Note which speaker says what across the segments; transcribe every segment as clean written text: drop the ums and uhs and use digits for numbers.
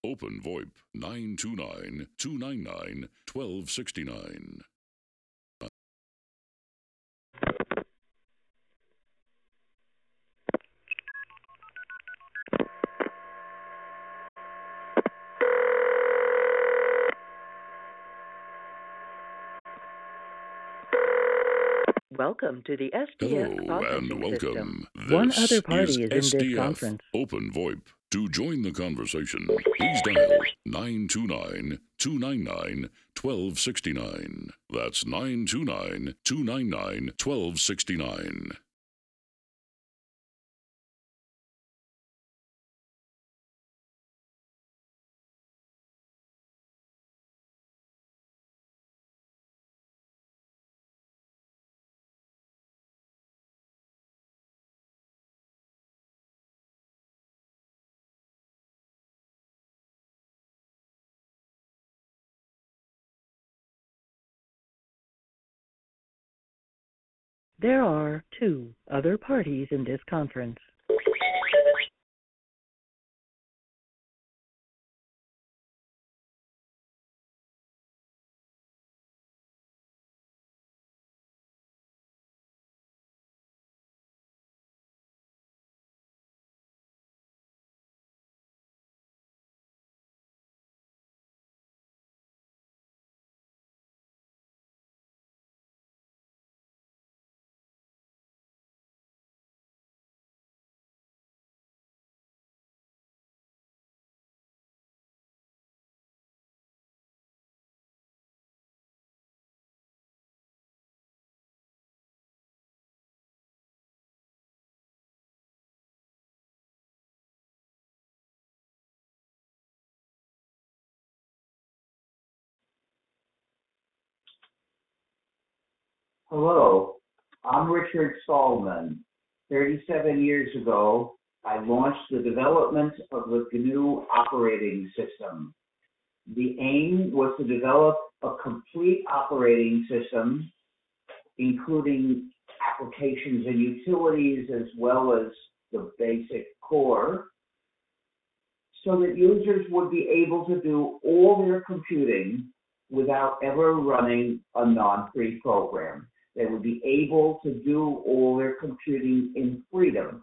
Speaker 1: Open VoIP 929-299-1269.
Speaker 2: Welcome to the SDF
Speaker 1: Hello
Speaker 2: conferencing
Speaker 1: and welcome.
Speaker 2: system.
Speaker 1: This
Speaker 2: One other party is in this
Speaker 1: SDF
Speaker 2: conference.
Speaker 1: Open VoIP. To join the conversation, please dial 929-299-1269. That's 929-299-1269.
Speaker 2: There are two other parties in this conference.
Speaker 3: Hello, I'm Richard Stallman. 37 years ago, I launched the development of the GNU operating system. The aim was to develop a complete operating system, including applications and utilities as well as the basic core, so that users would be able to do all their computing without ever running a non-free program. They would be able to do all their computing in freedom.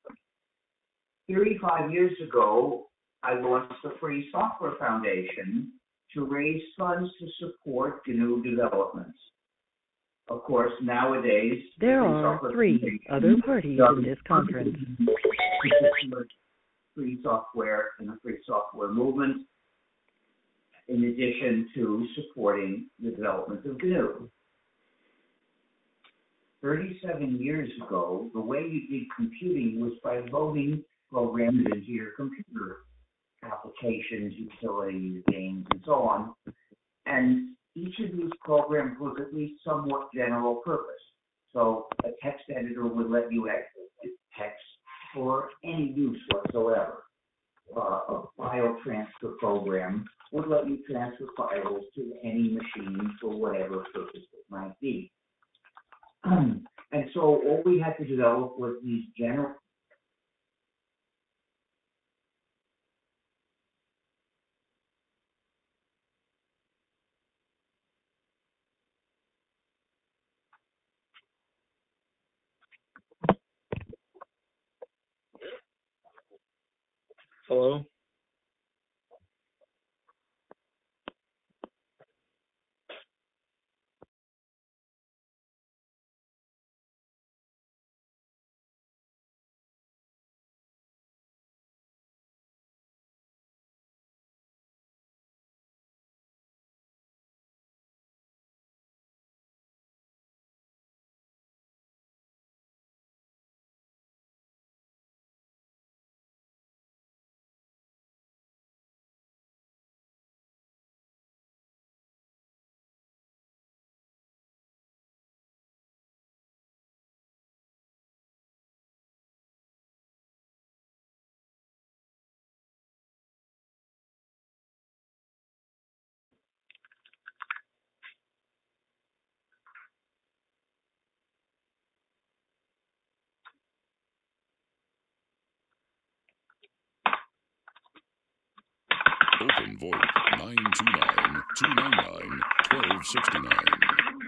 Speaker 3: 35 years ago, I launched the Free Software Foundation to raise funds to support GNU development. Of course, nowadays,
Speaker 2: There are three other parties in this conference.
Speaker 3: Free software and the free software movement, in addition to supporting the development of GNU. 37 years ago, the way you did computing was by loading programs into your computer, applications, utilities, games, and so on. And each of these programs was at least somewhat general purpose. So a text editor would let you edit text for any use whatsoever. A file transfer program would let you transfer files to any machine for whatever purpose it might be. And so all we had to develop was these general.
Speaker 4: Hello?
Speaker 1: Open VoIP 929-299-1269.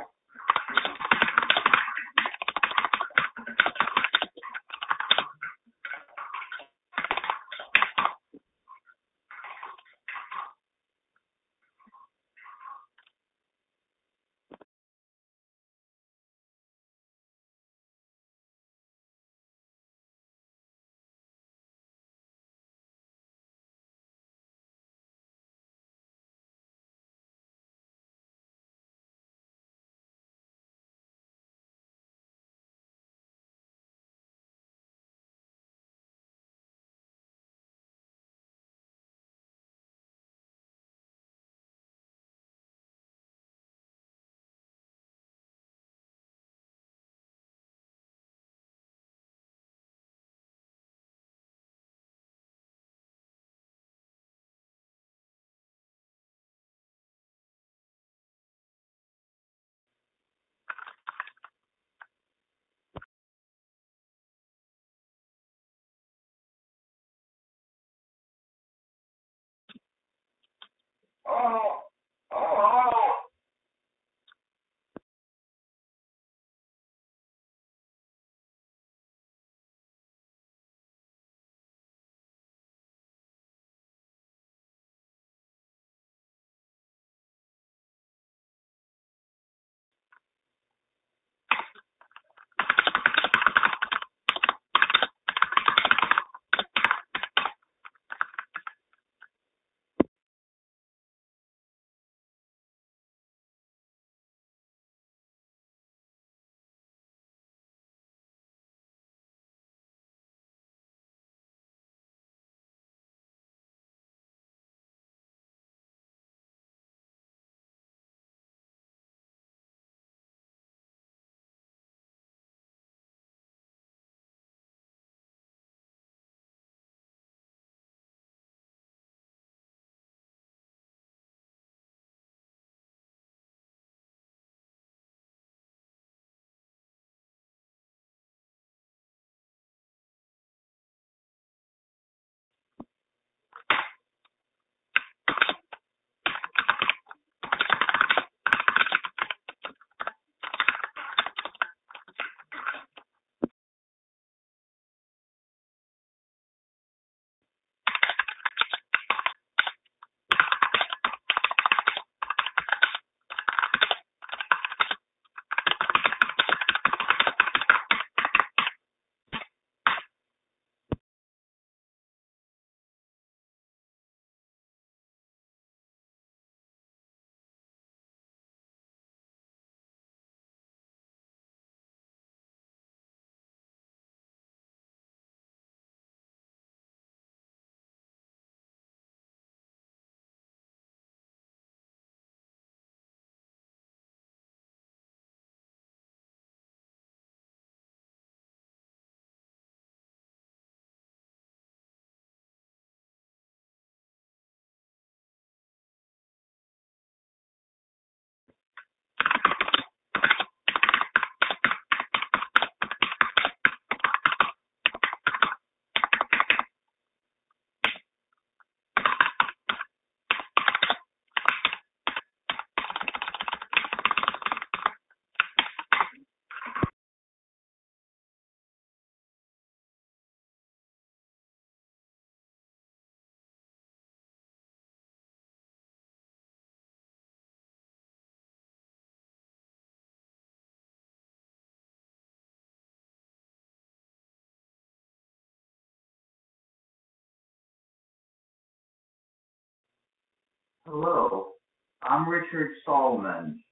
Speaker 3: Hello, I'm Richard Stallman.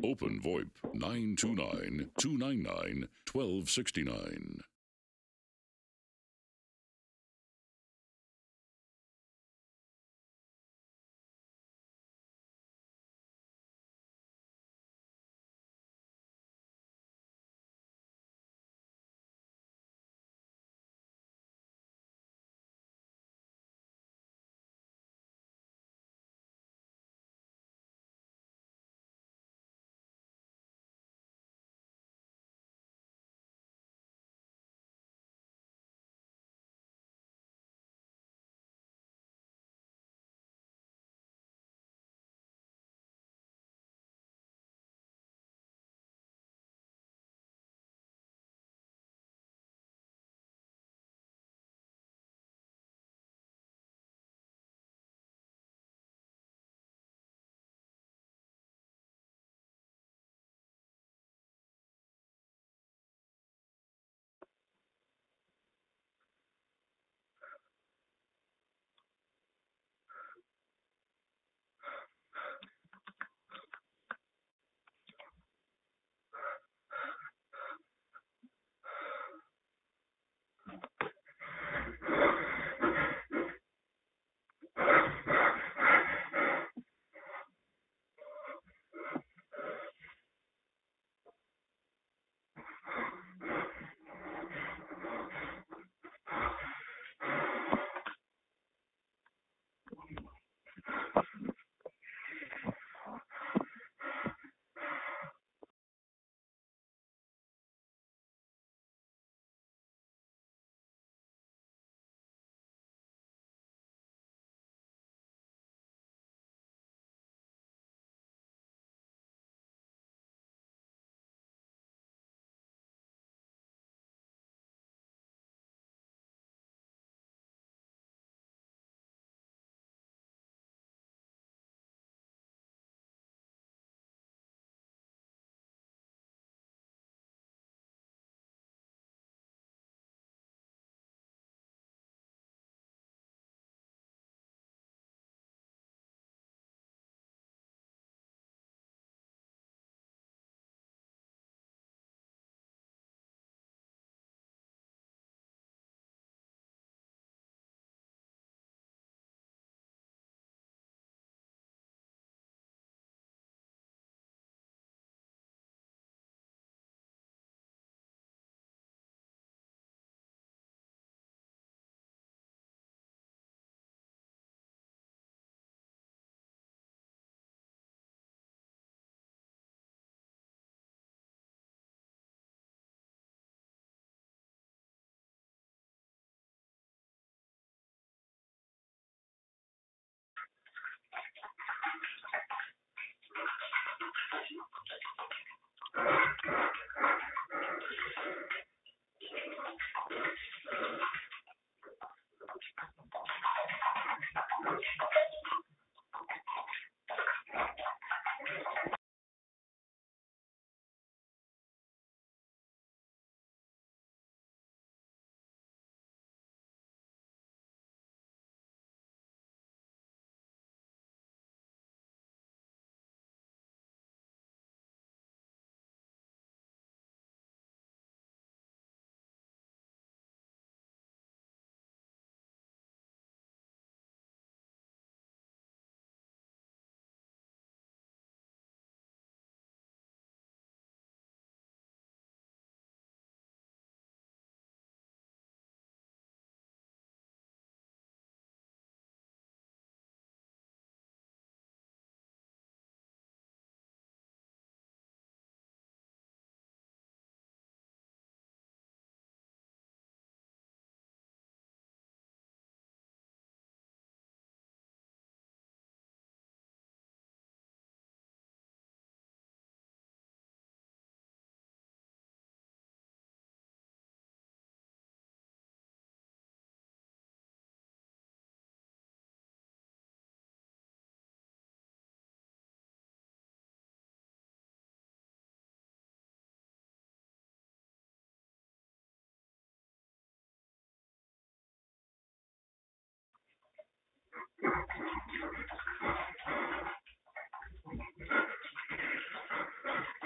Speaker 1: Open VoIP 929-299-1269.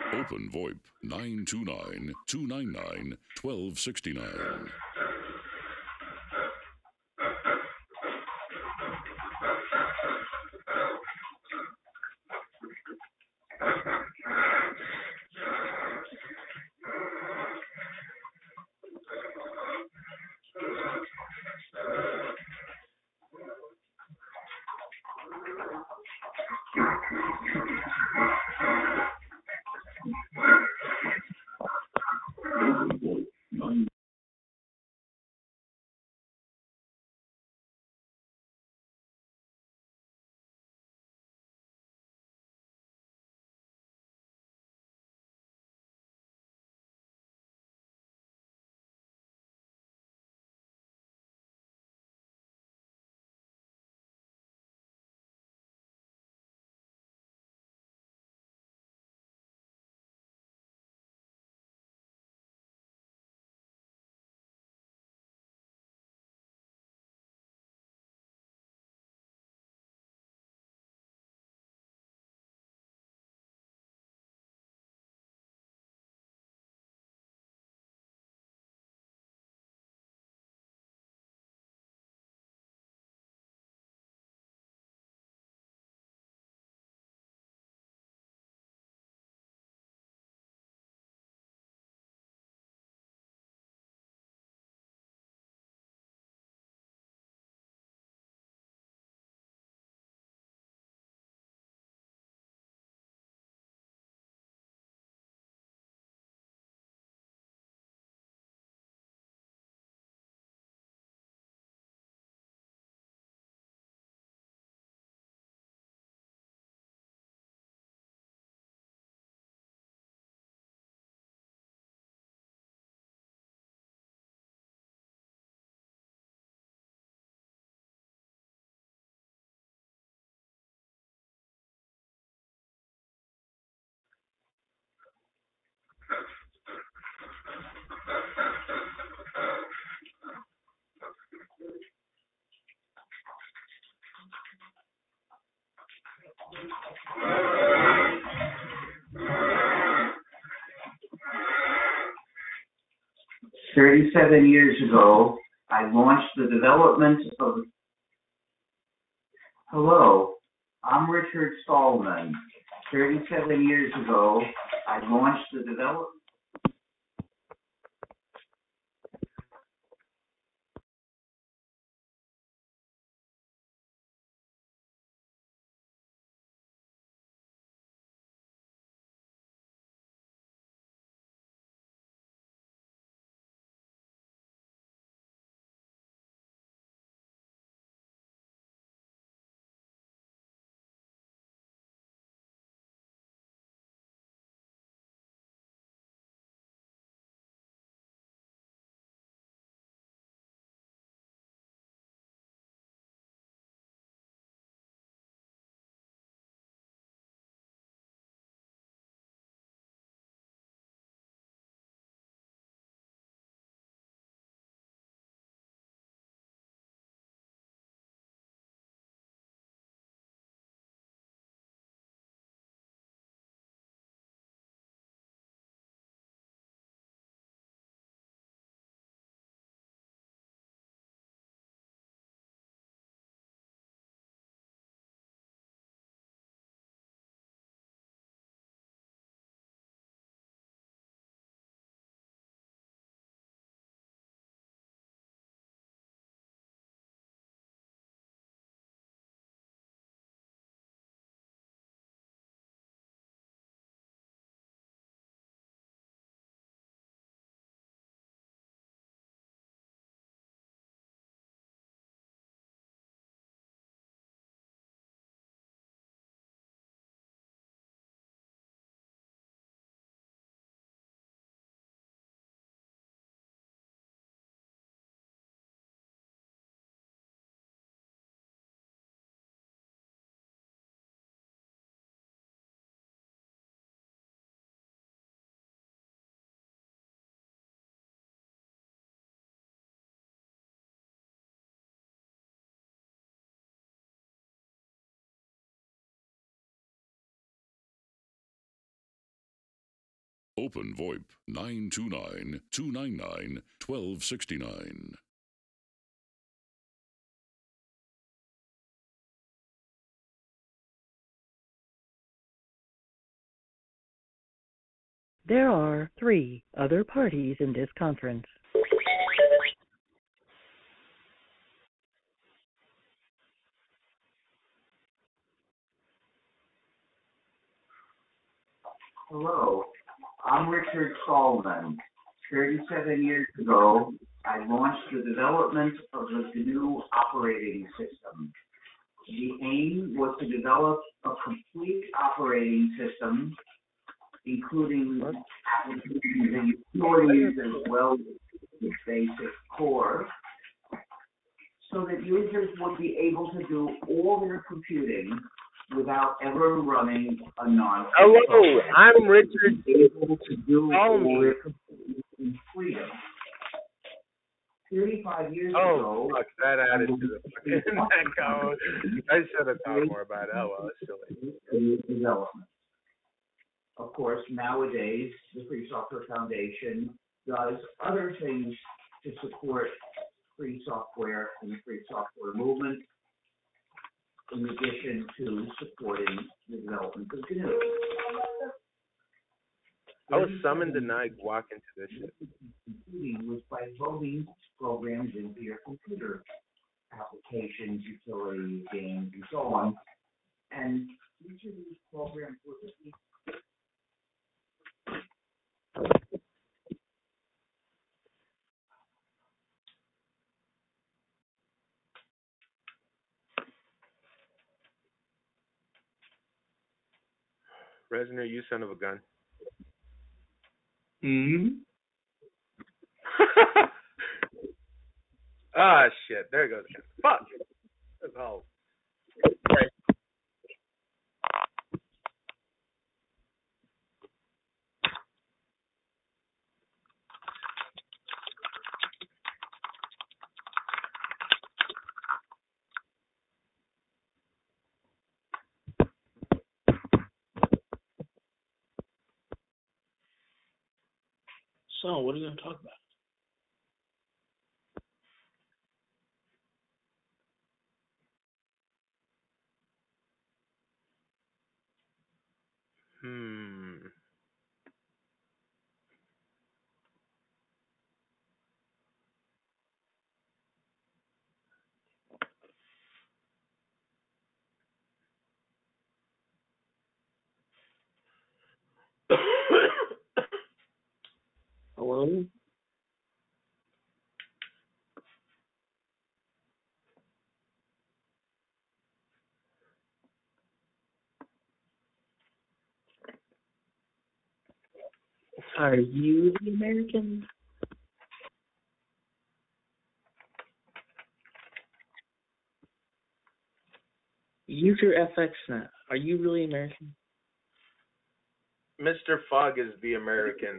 Speaker 1: Open VoIP 929-299-1269.
Speaker 3: "37 years ago, I launched the development of..." Hello, I'm Richard Stallman. 37 years ago, I launched the development
Speaker 1: Open VoIP 929-299-1269.
Speaker 2: There are 3 other parties in this conference.
Speaker 3: Hello, I'm Richard Stallman. 37 years ago, I launched the development of the GNU operating system. The aim was to develop a complete operating system, including applications and utilities as well as the basic core, so that users would be able to do all their computing without ever running a non.
Speaker 4: Hello, I'm Richard.
Speaker 3: Able to do
Speaker 4: Call me.
Speaker 3: all their computing in freedom. 35 years
Speaker 4: Oh,
Speaker 3: ago.
Speaker 4: fuck, that added to the fucking echo. I should have thought more about it. Oh, well, it's silly.
Speaker 3: Development. Of course, nowadays, the Free Software Foundation does other things to support free software and the free software movement, in addition to supporting the development of GNU.
Speaker 4: I was summoned tonight to walk into this shit.
Speaker 3: Computing was by loading programs into your computer, applications, utilities, games, and so on. And each of these programs was
Speaker 4: Resner, you son of a gun. Ah, shit. There it goes again. Fuck. That's all. Right.
Speaker 5: So, what are you going to talk about? Hello? Are you the American? Use your FXNet. Are you really American?
Speaker 4: Mr. Fogg is the American.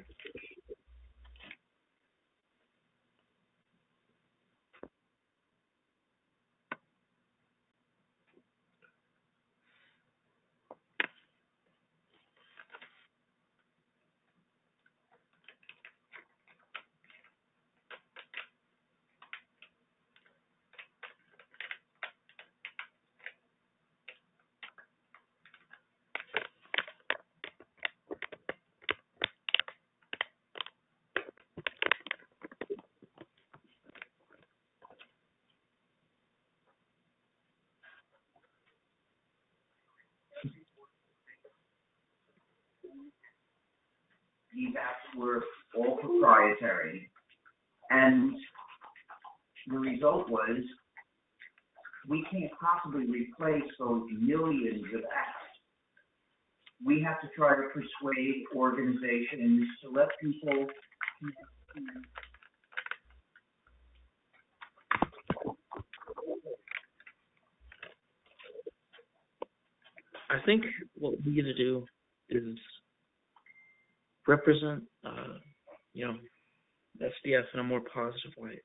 Speaker 3: these apps were all proprietary. And the result was we can't possibly replace those millions of apps. We have to try to persuade organizations to let people
Speaker 5: I think what we need to do is represent, SDF in a more positive way.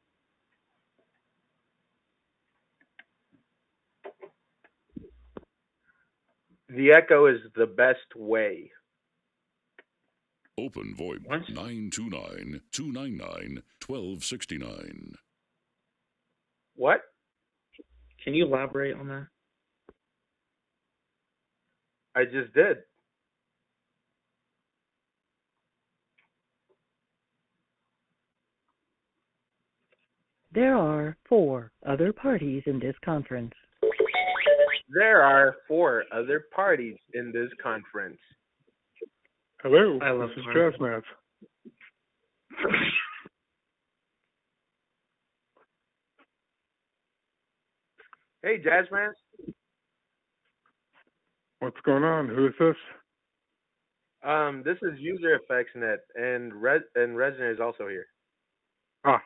Speaker 4: The echo is the best way.
Speaker 1: Open VoIP
Speaker 5: What?
Speaker 1: 929-299-1269.
Speaker 4: What?
Speaker 5: Can you elaborate on that?
Speaker 4: I just did.
Speaker 2: There are 4 other parties in this conference.
Speaker 4: There are 4 other parties in this conference.
Speaker 6: Hello,
Speaker 5: I love
Speaker 6: this is
Speaker 5: Mark.
Speaker 6: Jazzmath.
Speaker 4: Hey, Jazzman.
Speaker 6: What's going on? Who is this?
Speaker 4: This is User Effects Net, and Resner is also here.
Speaker 6: Ah,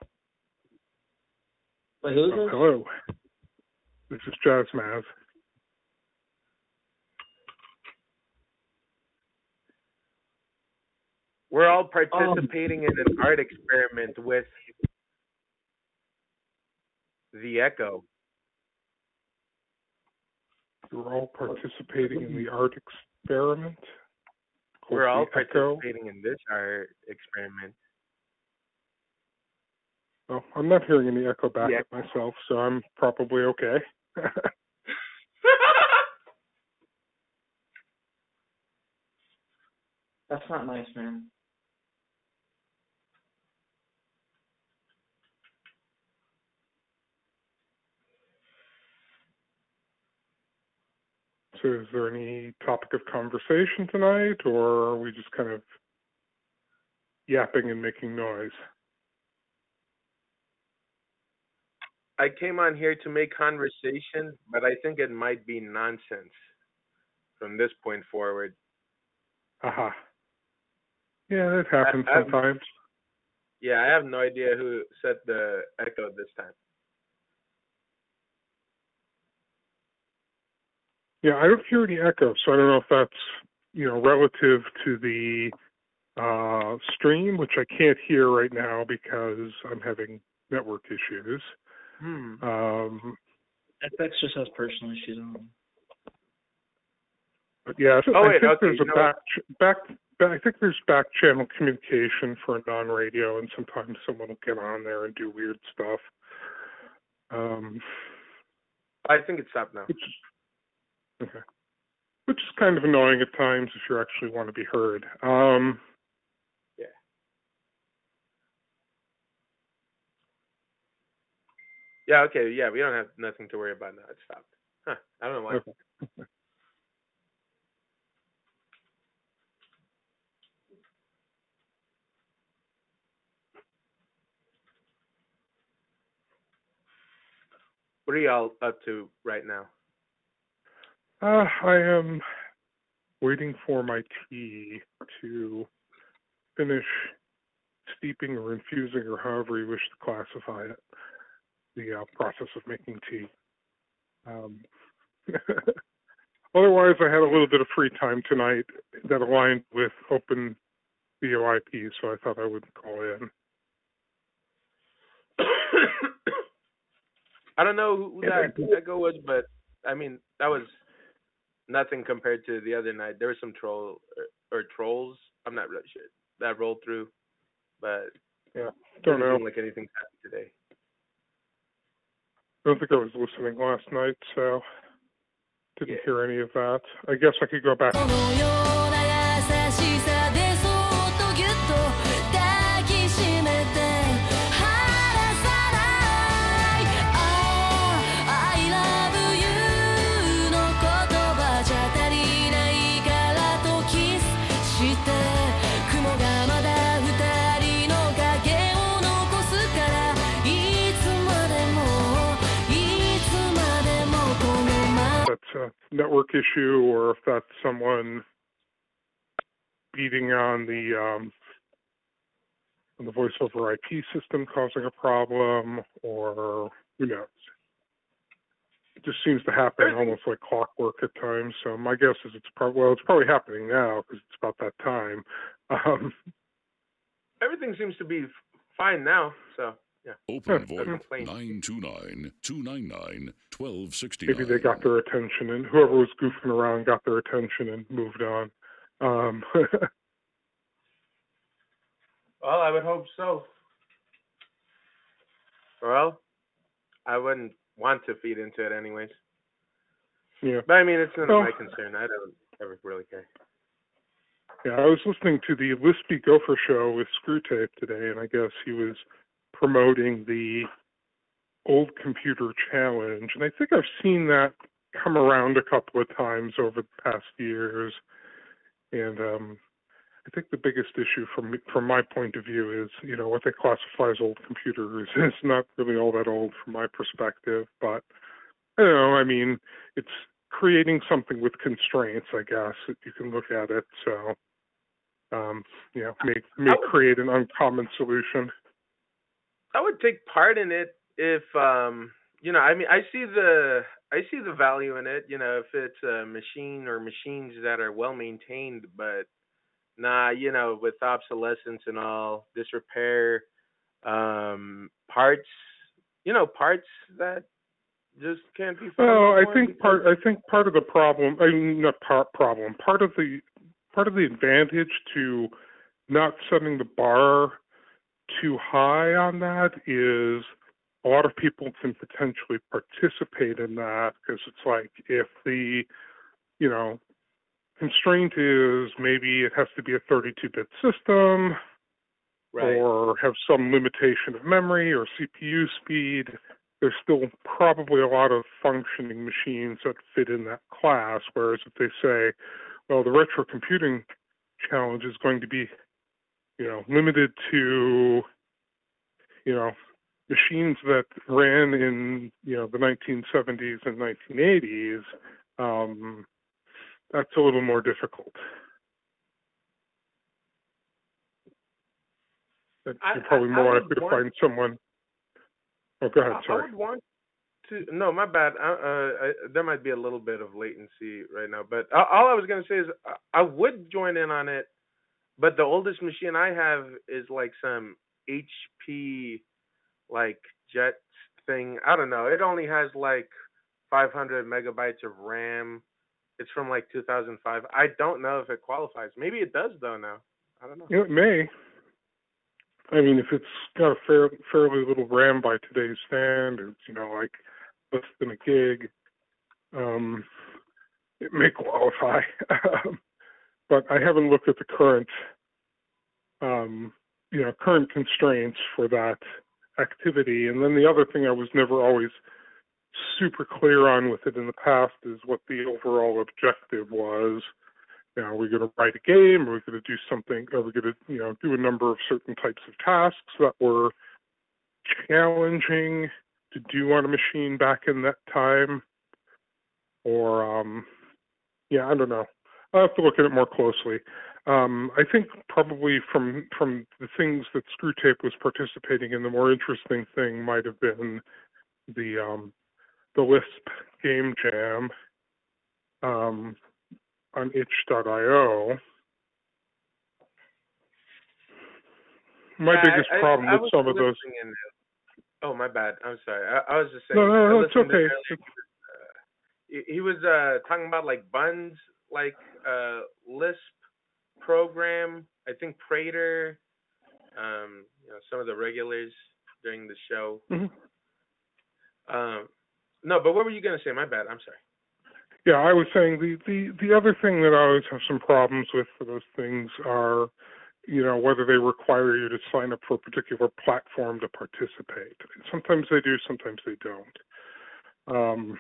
Speaker 5: Wait, who is this?
Speaker 6: hello. This is Jazzmath.
Speaker 4: We're all participating in an art experiment with the Echo.
Speaker 6: You're all participating in the art experiment?
Speaker 4: We're all
Speaker 6: The Echo?
Speaker 4: participating in this art experiment.
Speaker 6: Oh, I'm not hearing any echo back
Speaker 4: Yeah.
Speaker 6: at myself, so I'm probably okay.
Speaker 5: That's not nice, man.
Speaker 6: So is there any topic of conversation tonight, or are we just kind of yapping and making noise?
Speaker 4: I came on here to make conversation, but I think it might be nonsense from this point forward.
Speaker 6: Aha. Yeah, that happens
Speaker 4: I-
Speaker 6: sometimes.
Speaker 4: Yeah, I have no idea who set the Echo this time.
Speaker 6: Yeah, I don't hear any echo, so I don't know if that's, relative to the stream, which I can't hear right now because I'm having network issues.
Speaker 5: FX just has personal issues on them.
Speaker 6: But yeah,
Speaker 4: Oh,
Speaker 6: I
Speaker 4: wait,
Speaker 6: think
Speaker 4: okay,
Speaker 6: there's
Speaker 4: you know
Speaker 6: I think there's back channel communication for a non-radio, and sometimes someone will get on there and do weird stuff.
Speaker 4: I think it stopped now.
Speaker 6: Which is kind of annoying at times if you actually want to be heard.
Speaker 4: Yeah. Yeah, okay, yeah, we don't have nothing to worry about now. It stopped. Huh, I don't know why.
Speaker 6: Okay.
Speaker 4: What are y'all up to right now?
Speaker 6: I am waiting for my tea to finish steeping or infusing, or however you wish to classify it, the process of making tea. Otherwise, I had a little bit of free time tonight that aligned with Open VoIP, so I thought I would call in.
Speaker 4: I don't know who that Echo was, but I mean, that was nothing compared to the other night. There was some trolls, I'm not really sure, that rolled through, but
Speaker 6: Yeah, don't know.
Speaker 4: doesn't seem like anything's happened today.
Speaker 6: I don't think I was listening last night, so didn't
Speaker 4: Yeah.
Speaker 6: hear any of that. I guess I could go back.
Speaker 7: このような優しさでそっとぎゅっと抱きしめて離さない I love you の言葉じゃ足りないからとキスして雲がまだ二人の影を残すからいつまでもいつまでもこのま
Speaker 6: That's a network issue, or if that's someone beating on the voice over IP system causing a problem, or who knows. It just seems to happen almost like clockwork at times. So my guess is it's probably happening now because it's about that time.
Speaker 4: Everything seems to be fine now, so yeah.
Speaker 1: Open
Speaker 6: Yeah,
Speaker 1: VoIP
Speaker 4: plain.
Speaker 1: 929-299-1269.
Speaker 6: Maybe they got their attention, and whoever was goofing around got their attention and moved on.
Speaker 4: Well, I would hope so. Well, I wouldn't want to feed into it anyways.
Speaker 6: Yeah.
Speaker 4: But I mean, it's none
Speaker 6: Well,
Speaker 4: of my concern. I don't ever really care.
Speaker 6: Yeah, I was listening to the Lispy Gopher show with Screwtape today, and I guess he was promoting the Old Computer Challenge, and I think I've seen that come around a couple of times over the past years. And I think the biggest issue from my point of view is, what they classify as old computers is not really all that old from my perspective, but I don't know. I mean, it's creating something with constraints, I guess, that you can look at it. So, may create an uncommon solution.
Speaker 4: I would take part in it if I mean, I see the value in it, if it's a machine or machines that are well maintained, but with obsolescence and all, disrepair, parts, parts that just can't be found.
Speaker 6: Well, I think part of the problem, I mean, not problem, part of the advantage to not setting the bar too high on that is a lot of people can potentially participate in that, because it's like, if the, constraint is maybe it has to be a 32-bit system,
Speaker 4: right,
Speaker 6: or have some limitation of memory or CPU speed, there's still probably a lot of functioning machines that fit in that class. Whereas if they say, well, the retro computing challenge is going to be, limited to, machines that ran in, the 1970s and 1980s, that's a little more difficult. You're probably more likely to find someone. Oh, go ahead. Sorry.
Speaker 4: I would want to. No, my bad. There might be a little bit of latency right now, but all I was gonna say is I would join in on it. But the oldest machine I have is like some HP, like jet thing. I don't know. It only has like 500 megabytes of RAM. It's from like 2005. I don't know if it qualifies. Maybe it does though now. I don't know.
Speaker 6: It may. I mean, if it's got a fairly little RAM by today's standards, like less than a gig, it may qualify. But I haven't looked at the current, current constraints for that activity. And then the other thing I was never always super clear on with it in the past is what the overall objective was. Are we going to write a game? Are we going to do something? Are we going to, do a number of certain types of tasks that were challenging to do on a machine back in that time? Or, I don't know. I'll have to look at it more closely. I think probably from the things that Screwtape was participating in, the more interesting thing might have been the Lisp Game Jam on itch.io. My biggest problem with some of those.
Speaker 4: Oh, my bad. I'm sorry. I was just saying.
Speaker 6: No, it's okay.
Speaker 4: He was talking about like Buns, like Lisp program. I think Prater. Some of the regulars during the show.
Speaker 6: Mm-hmm.
Speaker 4: No, but what were you gonna say? My bad. I'm sorry.
Speaker 6: Yeah, I was saying the other thing that I always have some problems with for those things are, whether they require you to sign up for a particular platform to participate. Sometimes they do, sometimes they don't.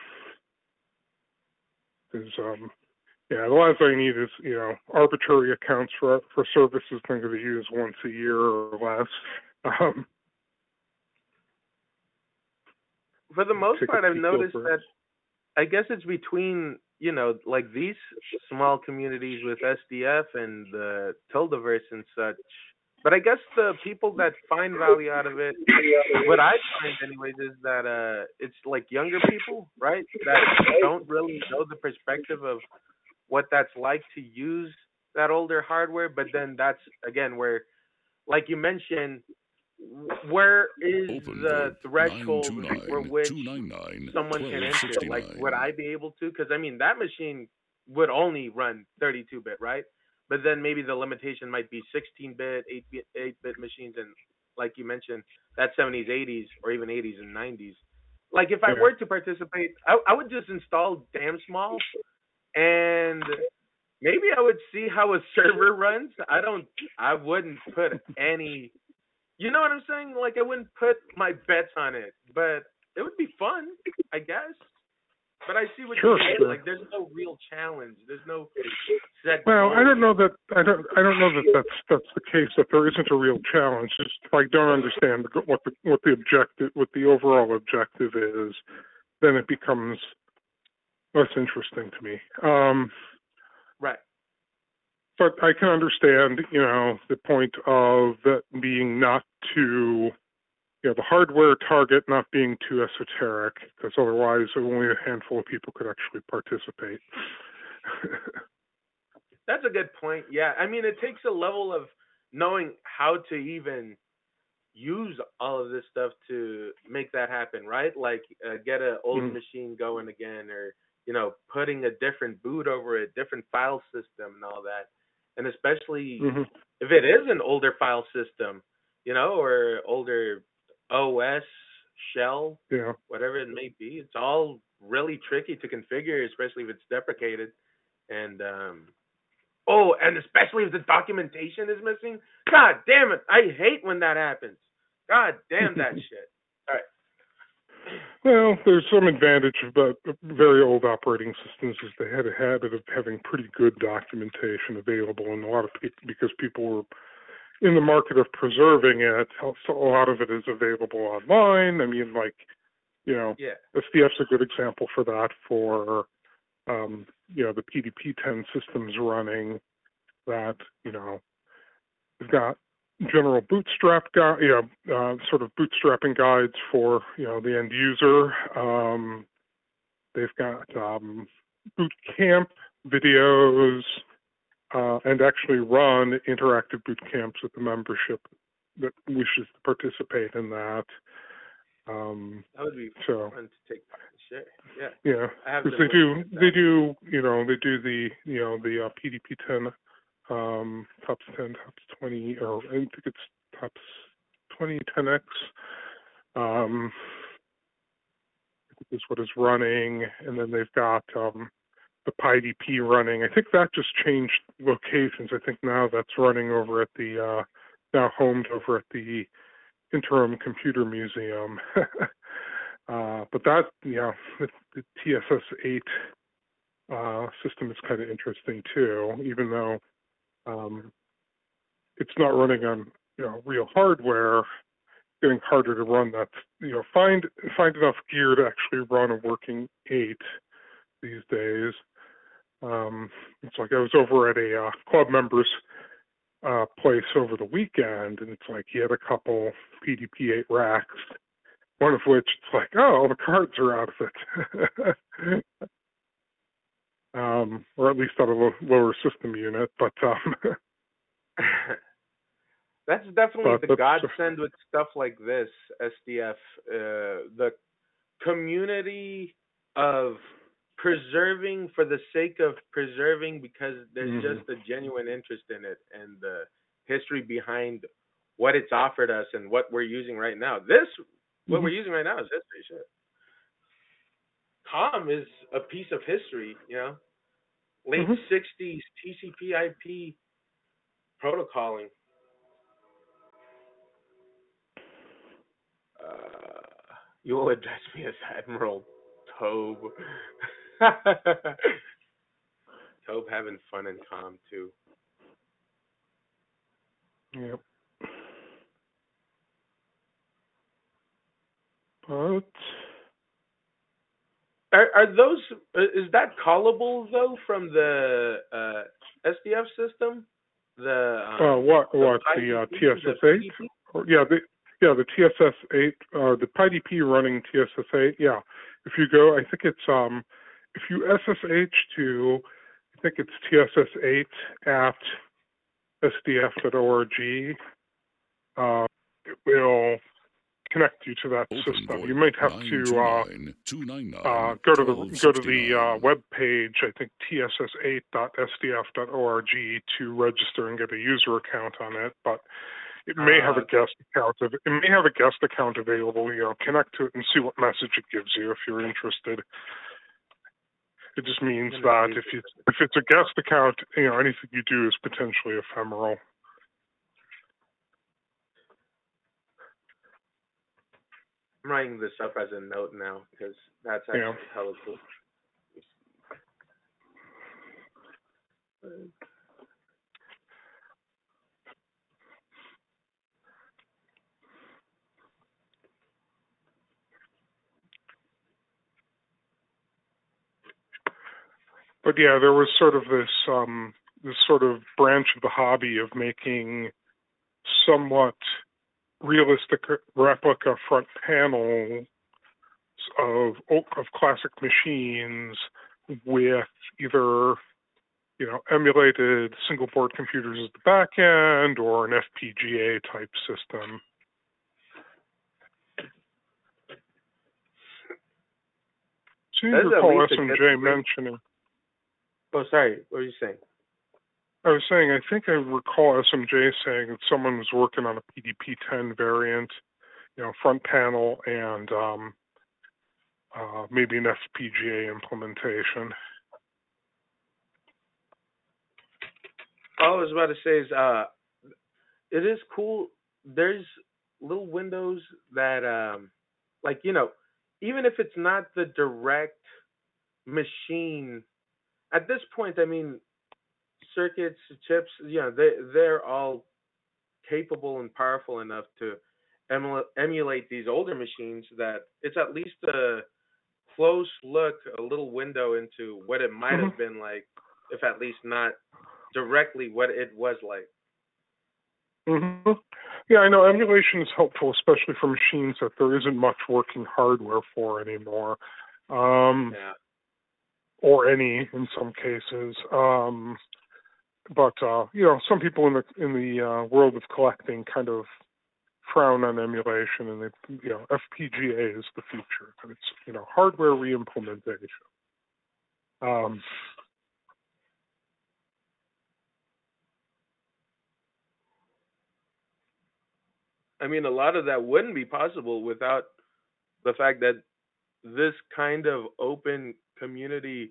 Speaker 6: The last I need is, arbitrary accounts for services I'm going to use once a year or less.
Speaker 4: For the most part, I've noticed that I guess it's between, like these small communities with SDF and the Tildaverse and such. But I guess the people that find value out of it, what I find anyways, is that it's like younger people, right, that don't really know the perspective of what that's like to use that older hardware. But then that's, again, where, like you mentioned, where is
Speaker 1: Open
Speaker 4: the threshold for which
Speaker 1: 299
Speaker 4: someone can enter? Like, would I be able to? Because, I mean, that machine would only run 32-bit, right? but then maybe the limitation might be 16-bit, 8-bit machines, and like you mentioned, that 70s, 80s, or even 80s and 90s. Like if I were to participate, I would just install Damn Small, and maybe I would see how a server runs. I wouldn't put any, you know what I'm saying? Like I wouldn't put my bets on it, but it would be fun, I guess. But I see what you're saying.
Speaker 6: Sure.
Speaker 4: Like there's no real challenge. There's no set.
Speaker 6: Well,
Speaker 4: goal.
Speaker 6: I don't know that that's the case. That there isn't a real challenge. Just if I don't understand what the overall objective is, then it becomes less interesting to me.
Speaker 4: Right.
Speaker 6: But I can understand, the point of that being not too, the hardware target not being too esoteric, because otherwise only a handful of people could actually participate.
Speaker 4: That's a good point. Yeah. I mean, it takes a level of knowing how to even use all of this stuff to make that happen, right? Like get an old machine going again, or, putting a different boot over a different file system and all that. And especially if it is an older file system, or older OS, shell, whatever it may be, it's all really tricky to configure, especially if it's deprecated. And and especially if the documentation is missing. God damn it! I hate when that happens. God damn that shit. All right.
Speaker 6: Well, there's some advantage about very old operating systems is they had a habit of having pretty good documentation available, and a lot of people, because people were in the market of preserving it, so a lot of it is available online. I mean, SDF's a good example for that, for the PDP-10 systems running that, they've got general bootstrap sort of bootstrapping guides for, the end user. They've got boot camp videos, and actually run interactive boot camps with the membership that wishes to participate in that.
Speaker 4: That would be
Speaker 6: fun
Speaker 4: to take part in. Sure. Yeah.
Speaker 6: Yeah, because they do the PDP-10 tops 10, tops 20, or I think it's tops 20 10x. Is what is running, and then they've got the PyDP running. I think that just changed locations. I think now that's running over at the now homed over at the Interim Computer Museum. But that, the TSS-8 system is kind of interesting too, even though it's not running on real hardware. Getting harder to run that. Find enough gear to actually run a working 8 these days. It's like I was over at a club member's place over the weekend, and it's like he had a couple PDP-8 racks, one of which it's like, oh, the cards are out of it. Or at least out of a lower system unit, but
Speaker 4: that's definitely the godsend with stuff like this, SDF. The community of preserving for the sake of preserving, because there's just a genuine interest in it, and the history behind what it's offered us and what we're using right now. What we're using right now is history shit. COM is a piece of history, late 60s TCP/IP protocoling. You will address me as Admiral Tobe. Tobe having fun in COM too.
Speaker 6: Yep. But
Speaker 4: are those? Is that callable though from the SDF system? The TSS-8? The TSS-8, the PyDP running TSS-8. Yeah, if you go, I think it's if you SSH to, I think it's TSS-8 at sdf.org. It will
Speaker 6: connect you to that
Speaker 1: Open
Speaker 6: system.
Speaker 1: VoIP
Speaker 6: You might have to
Speaker 1: 929-299-1269.
Speaker 6: go to the web page, I think tss8.sdf.org, to register and get a user account on it. But it may have a guest account. It may have a guest account available. Connect to it and see what message it gives you if you're interested. It just means that if it's a guest account, anything you do is potentially ephemeral.
Speaker 4: I'm writing this up as a note now because that's actually hella cool.
Speaker 6: But yeah, there was sort of this sort of branch of the hobby of making somewhat realistic replica front panels of classic machines with either emulated single board computers at the back end or an FPGA type system. So you recall SMJ mentioning.
Speaker 4: Oh, sorry. What were you saying?
Speaker 6: I was saying, I think I recall SMJ saying that someone was working on a PDP-10 variant, front panel and maybe an FPGA implementation.
Speaker 4: All I was about to say is, it is cool. There's little windows that, even if it's not the direct machine, at this point, I mean, circuits, chips, they're all capable and powerful enough to emulate these older machines that it's at least a close look, a little window into what it might have been like, if at least not directly what it was like.
Speaker 6: Mm-hmm. Yeah, I know emulation is helpful, especially for machines that there isn't much working hardware for anymore. Or any in some cases. But some people in the world of collecting kind of frown on emulation, and FPGA is the future. It's hardware reimplementation.
Speaker 4: I mean, a lot of that wouldn't be possible without the fact that this kind of open community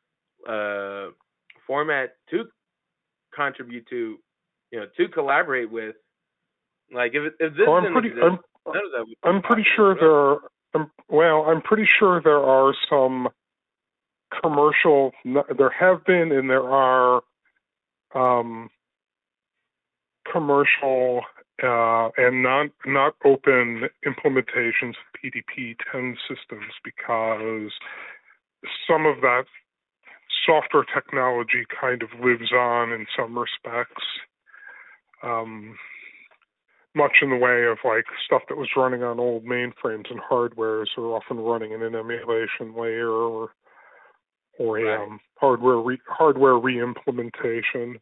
Speaker 4: format to contribute to, to collaborate with. Like, if this didn't exist, none of that would be
Speaker 6: I'm pretty
Speaker 4: possible.
Speaker 6: sure I'm pretty sure there are some commercial. There have been and there are commercial and not open implementations of PDP-10 systems, because some of that software technology kind of lives on in some respects, much in the way of like stuff that was running on old mainframes and hardwares are often running in an emulation layer or hardware re-implementation.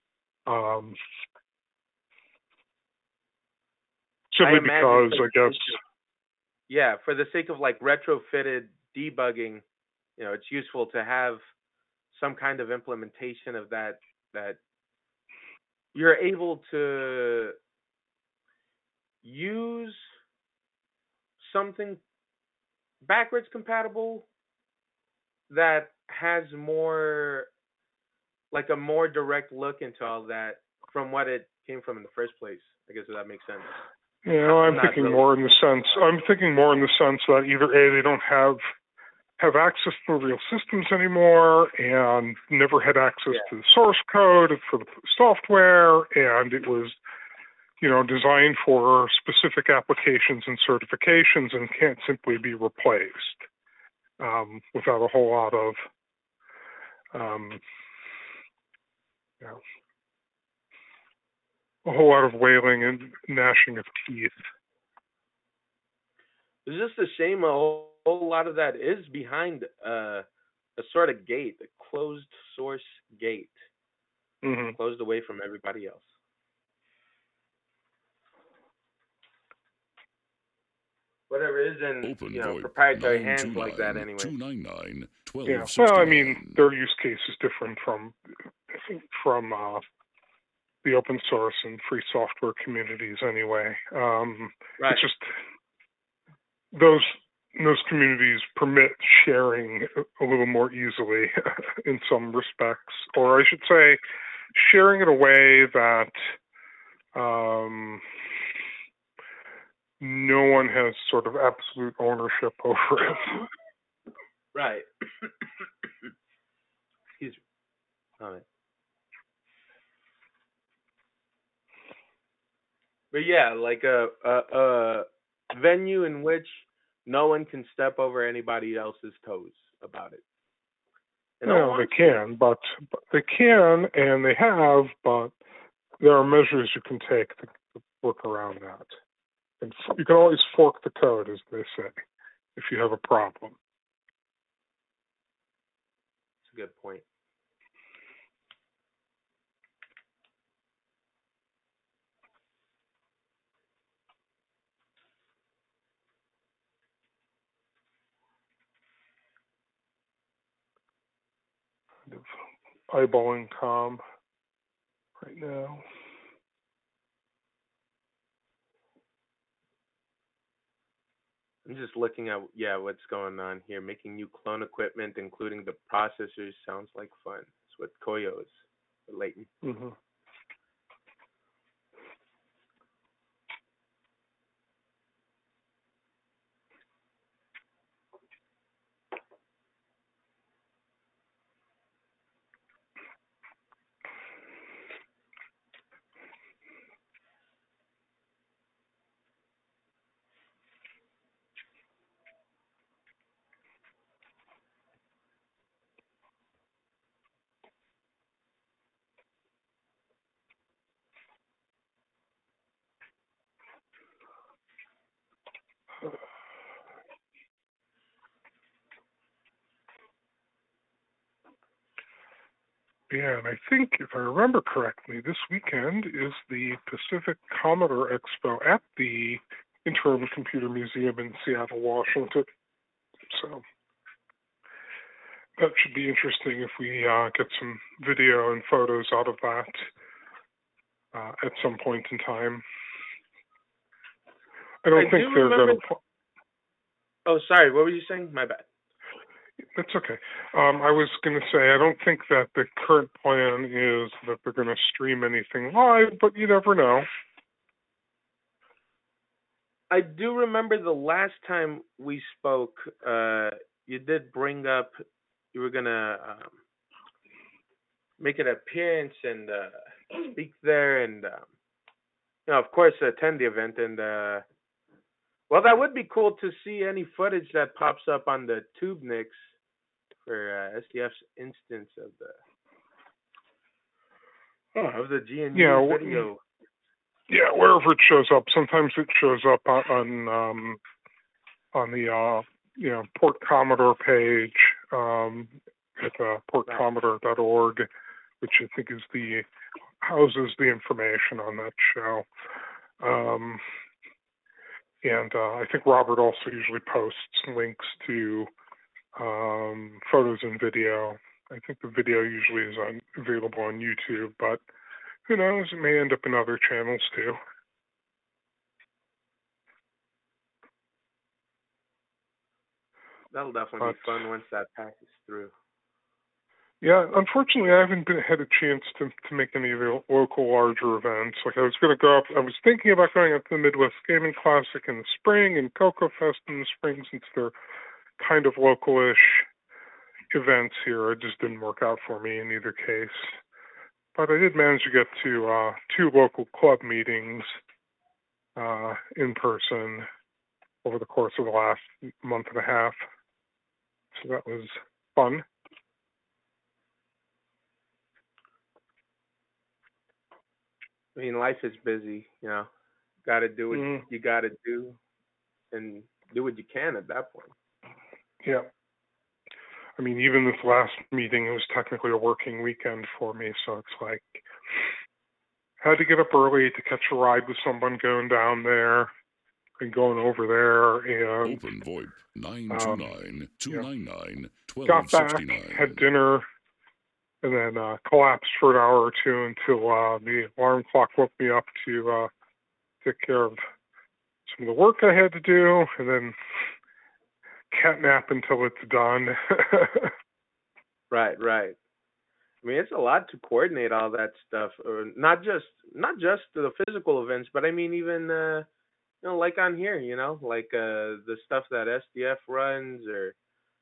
Speaker 6: Simply because, I guess...
Speaker 4: Yeah, for the sake of like retrofitted debugging, it's useful to have some kind of implementation of that you're able to use something backwards compatible that has more, like a more direct look into all that from what it came from in the first place. I guess if that makes sense.
Speaker 6: I'm thinking more in the sense that either A, they don't have access to real systems anymore and never had access to the source code for the software, and it was, designed for specific applications and certifications and can't simply be replaced without a whole lot of wailing and gnashing of teeth.
Speaker 4: It's just a shame a whole lot of that is behind a sort of gate, a closed source gate, closed away from everybody else. whatever is in
Speaker 1: Open VoIP
Speaker 4: proprietary hands like that anyway.
Speaker 1: 299-1269.
Speaker 6: Yeah. Well, I mean, their use case is different from the open source and free software communities anyway.
Speaker 4: Right.
Speaker 6: It's just those communities permit sharing a little more easily in some respects, or I should say, sharing in a way that no one has sort of absolute ownership over it.
Speaker 4: Right. Excuse me. All right. But yeah, like a venue in which no one can step over anybody else's toes about it.
Speaker 6: Well, they can, but they can, and they have, but there are measures you can take to work around that. And you can always fork the code, as they say, if you have a problem.
Speaker 4: That's a good point.
Speaker 6: Eyeballing Com right now.
Speaker 4: I'm just looking at what's going on here. Making new clone equipment, including the processors, sounds like fun. That's what Koyo is relating.
Speaker 6: Mm-hmm. Yeah, and I think, if I remember correctly, this weekend is the Pacific Commodore Expo at the Interim Computer Museum in Seattle, Washington. So that should be interesting if we get some video and photos out of that at some point in time. I don't think they're going to...
Speaker 4: Oh, sorry. What were you saying? My bad.
Speaker 6: That's okay. I was going to say, I don't think that the current plan is that they're going to stream anything live, but you never know.
Speaker 4: I do remember the last time we spoke, you did bring up you were going to make an appearance and speak there and, of course, attend the event. And, well, that would be cool to see any footage that pops up on the TubeNix for SDF's instance of the GNU video.
Speaker 6: Yeah, wherever it shows up. Sometimes it shows up on the Port Commodore page at portcommodore.org, which I think is houses the information on that show. And I think Robert also usually posts links to photos and video. I think the video usually is available on YouTube, but who knows? It may end up in other channels too.
Speaker 4: That'll definitely be fun once that passes through.
Speaker 6: Yeah, unfortunately, I haven't had a chance to make any of the local larger events. Like I was going to go up, I was thinking about going up to the Midwest Gaming Classic in the spring and Cocoa Fest in the spring, since they're kind of local-ish events here. It just didn't work out for me in either case. But I did manage to get to 2 local club meetings in person over the course of the last month and a half. So that was fun.
Speaker 4: I mean, life is busy, Got to do what you got to do and do what you can at that point.
Speaker 6: Yeah. I mean, even this last meeting, it was technically a working weekend for me, so it's like, had to get up early to catch a ride with someone going down there. and going over there and
Speaker 1: Open VoIP 929-299-1269.
Speaker 6: got back, had dinner, and then collapsed for an hour or two until the alarm clock woke me up to take care of some of the work I had to do, and then catnap until it's done.
Speaker 4: Right. I mean, it's a lot to coordinate all that stuff. Not just the physical events, but I mean even like on here, like the stuff that SDF runs, or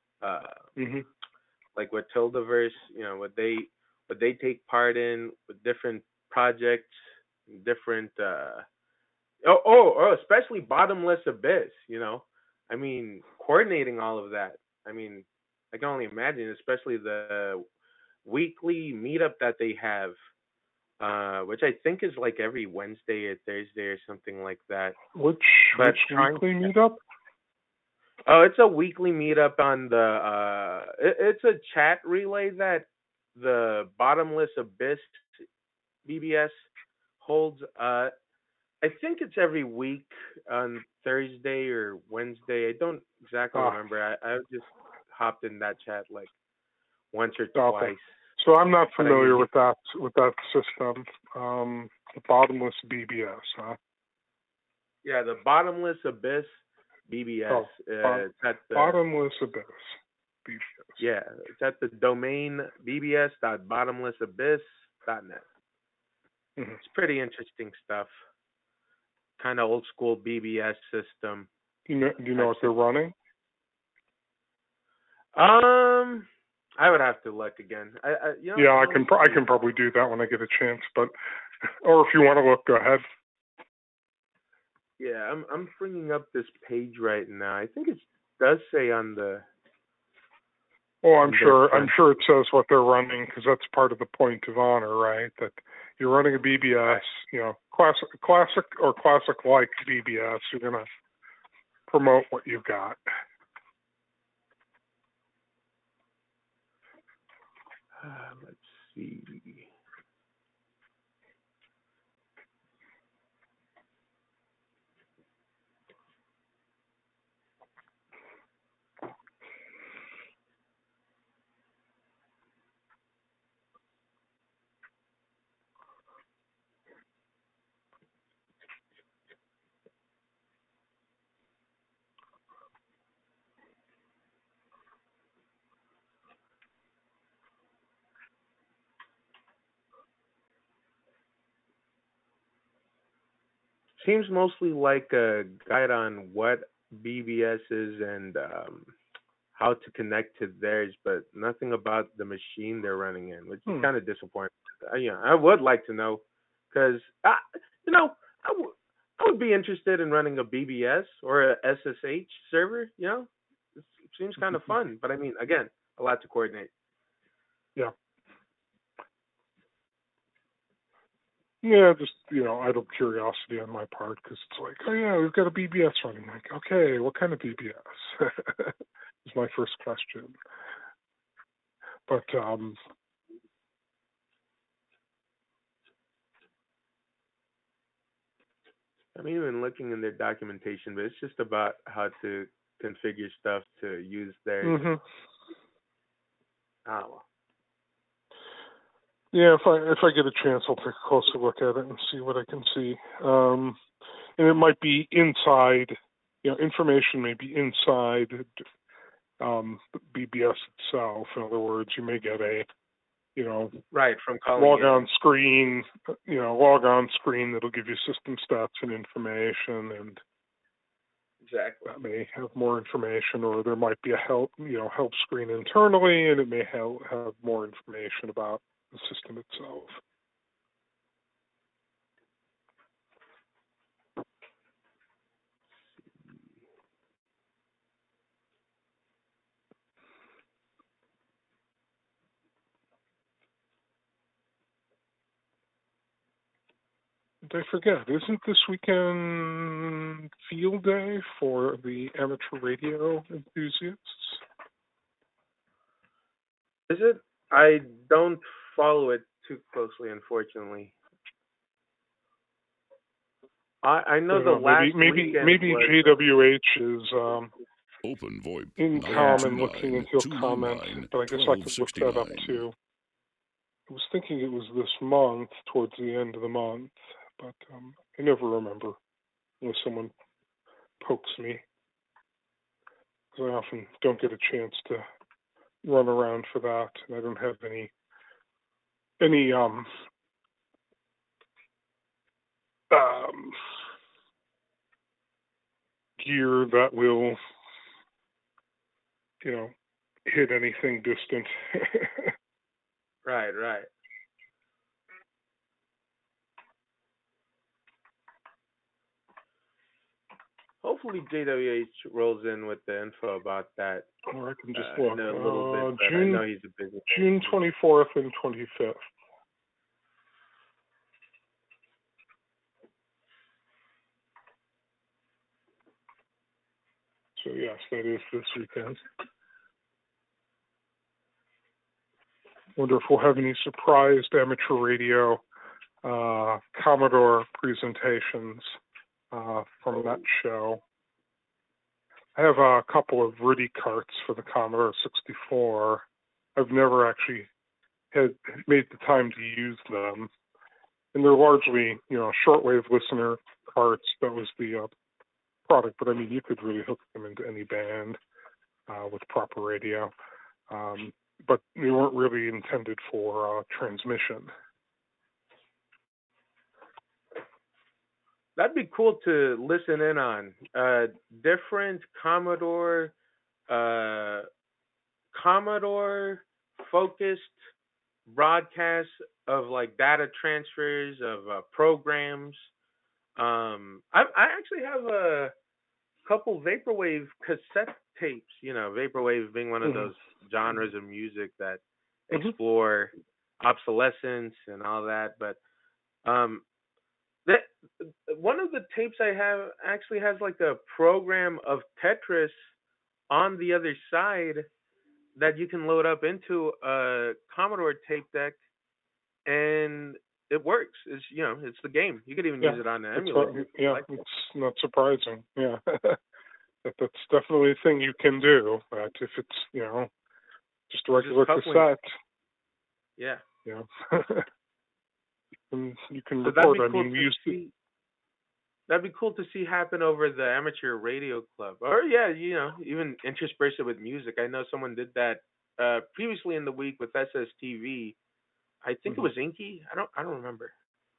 Speaker 4: like what Tildaverse, what they take part in with different projects, different especially Bottomless Abyss, I mean, coordinating all of that. I mean, I can only imagine, especially the weekly meetup that they have, which I think is like every Wednesday or Thursday or something like that.
Speaker 6: Which weekly meetup?
Speaker 4: Oh, it's a weekly meetup on the. It's a chat relay that the Bottomless Abyss BBS holds. I think it's every week on Thursday or Wednesday. I don't exactly remember. I just hopped in that chat like once or twice.
Speaker 6: So I'm not familiar with that system. The Bottomless BBS, huh?
Speaker 4: Yeah, the Bottomless Abyss BBS. It's at the
Speaker 6: Bottomless Abyss BBS.
Speaker 4: Yeah, it's at the domain bbs.bottomlessabyss.net. It's pretty interesting stuff. Kind of old school BBS system.
Speaker 6: Do you know what they're running?
Speaker 4: I would have to look again. I
Speaker 6: can probably do that when I get a chance. But or if you want to look, go ahead.
Speaker 4: Yeah, I'm bringing up this page right now. I think it does say on the.
Speaker 6: Oh, I'm sure it says what they're running, because that's part of the point of honor, right? That you're running a BBS, classic or classic-like BBS. You're gonna promote what you've got.
Speaker 4: Let's see. Seems mostly like a guide on what BBS is and how to connect to theirs, but nothing about the machine they're running in, which is kind of disappointing. I would like to know, because I would be interested in running a BBS or a SSH server. It seems kind of fun, but I mean, again, a lot to coordinate.
Speaker 6: Yeah. Yeah, just, idle curiosity on my part, because it's like, oh yeah, we've got a BBS running. Like, okay, what kind of BBS? is my first question. But
Speaker 4: I'm even looking in their documentation, but it's just about how to configure stuff to use theirs. Oh, well.
Speaker 6: Yeah, if I get a chance, I'll take a closer look at it and see what I can see. And it might be inside, information may be inside the BBS itself. In other words, you may get a,
Speaker 4: right, from
Speaker 6: log-on screen, log-on screen that'll give you system stats and information, and
Speaker 4: exactly
Speaker 6: that may have more information, or there might be a help screen internally, and it may have more information about the system itself. Did I forget? Isn't this weekend field day for the amateur radio enthusiasts?
Speaker 4: Is it? I don't follow it too closely, unfortunately. I know the
Speaker 6: You know,
Speaker 4: last
Speaker 6: maybe
Speaker 4: weekend was
Speaker 6: JWH is
Speaker 1: Open VoIP
Speaker 6: in common looking and he'll comment, but I guess I could look that up
Speaker 1: 1269.
Speaker 6: too. I was thinking it was this month, towards the end of the month, but I never remember unless someone pokes me, because I often don't get a chance to run around for that, and I don't have any gear that will, you know, hit anything distant.
Speaker 4: right. Hopefully JWH rolls in with the info about that.
Speaker 6: Or I can just
Speaker 4: in
Speaker 6: look.
Speaker 4: a little bit, but I know he's a busy
Speaker 6: June 24th and 25th. So yes, that is this weekend. Wonder if we'll have any surprised amateur radio Commodore presentations from that show. I have a couple of RTTY carts for the Commodore 64. I've never actually had made the time to use them, and they're largely, you know, shortwave listener carts. That was the product, but I mean, you could really hook them into any band with proper radio, but they weren't really intended for transmission.
Speaker 4: That'd be cool to listen in on. Different Commodore focused broadcasts of like data transfers of programs. I actually have a couple vaporwave cassette tapes. You know, vaporwave being one of those genres of music that explore obsolescence and all that. But that one of the tapes I have actually has like a program of Tetris on the other side that you can load up into a Commodore tape deck, and it works. It's, you know, it's the game. You could even use it on the emulator.
Speaker 6: It's not surprising. Yeah, that's definitely a thing you can do. But if it's, you know, just a regular cassette,
Speaker 4: yeah.
Speaker 6: And you can record. I mean, we used to.
Speaker 4: That'd be cool to see happen over the Amateur Radio Club, or you know, even intersperse it with music. I know someone did that previously in the week with SSTV. I think it was Inky. I don't remember.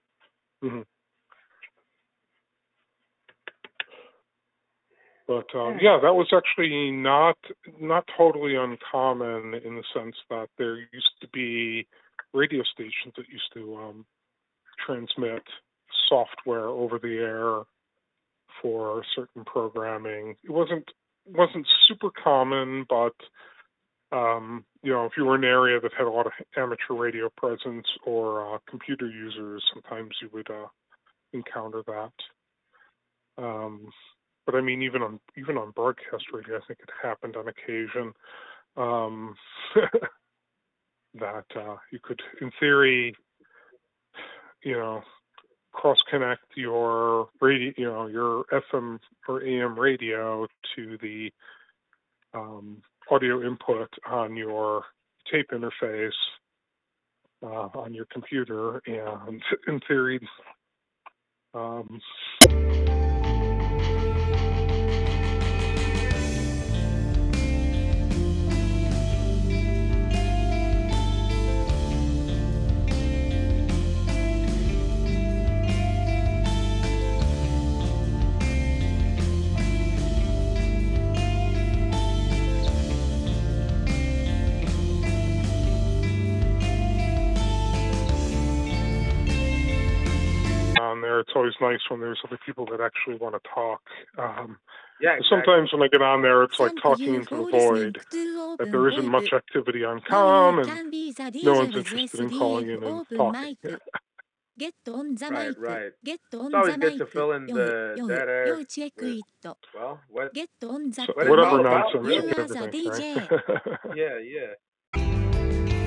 Speaker 6: But that was actually not totally uncommon in the sense that there used to be radio stations that used to transmit software over the air for certain programming. It wasn't super common, but you know, if you were in an area that had a lot of amateur radio presence or computer users, sometimes you would encounter that. But I mean, even on broadcast radio, I think it happened on occasion that you could, in theory, you know, cross-connect your radio, you know, your FM or AM radio to the audio input on your tape interface on your computer, and in theory, there. It's always nice when there's other people that actually want to talk.
Speaker 4: Exactly.
Speaker 6: Sometimes when I get on there, it's like talking into the void, that there isn't much activity on comm, and no one's interested in calling in and talking.
Speaker 4: Right. It's always good to fill in the dead air with, well, whatever nonsense and everything, right? Yeah.